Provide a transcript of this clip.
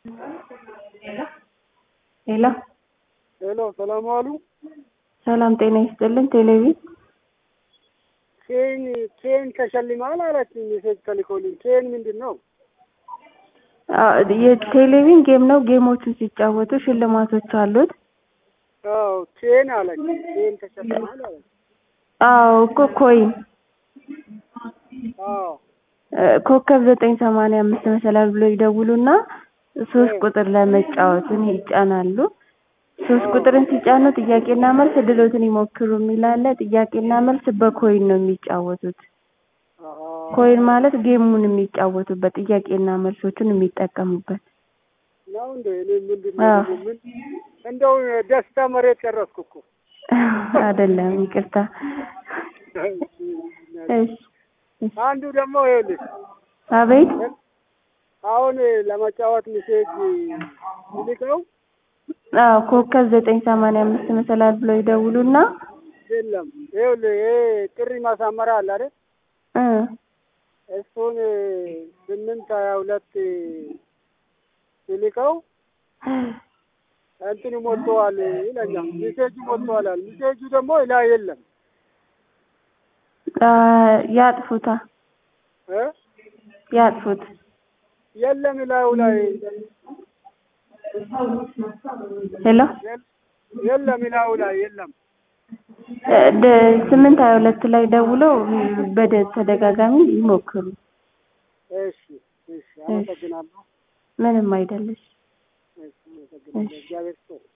ሄሎ ሄሎ ሰላም ዋሉ። ሰላም ጤና ይስጥልን። ቴሌቪዥን ኬን ተሸልማል አላችሁ። ሜሴጅ ተልኮልኝ። ኬን ምንድነው? የቴሌቪዥን ጌም ነው። ጌሞቹን ሲጫወቱ ሽልማቶች አሉት። አዎ ኬን አለች። ኬን ተሸልማል አለች። አዎ እኮ ኮይን አዎ ኮከብ 985 መሰላል ብሎ ይደውሉና 3 ቁጥር ለመጫወትን ይጫናሉ። 3 ቁጥርን ሲጫኑ ጥያቄና መልስ ድሎትን ይሞክሩ የሚላለ ጥያቄና መልስ በኮይን ነው የሚጫወቱት። ኮይን ማለት ጌሙን የሚጫወቱበት ጥያቄና መልሶችን የሚጠቀሙበት ነው እንዴ? እኔ ምንድነው ምን እንደው ደስታ መሬት ቀረስኩ እኮ አይደለም፣ ይቅርታ። እሺ አንዱ ደግሞ ይኸውልህ። አቤት። አሁን ለመጫወት ሜሴጅ ልከው ኮከብ 985 መሰላል ብሎ ይደውሉና የለም ይኸውልህ ይሄ ጥሪ ማሳመሪያ አለ አይደል? እሱን 822 ልከው እንትኑ ሞልቷል ይለኛል። ሜሴጁ ሞልቷል አለ። ሜሴጁ ደግሞ ላይ የለም። ያጥፉታ ያጥፉት። የለም ላዩ ላይ ሄሎ የለም ላዩ ላይ የለም። 822 ላይ ደውለው በተደጋጋሚ ይሞክሩ። እሺ እሺ፣ አመሰግናለሁ። ምንም አይደለሽ። እሺ፣ አመሰግናለሁ። እግዚአብሔር ይስጥልኝ።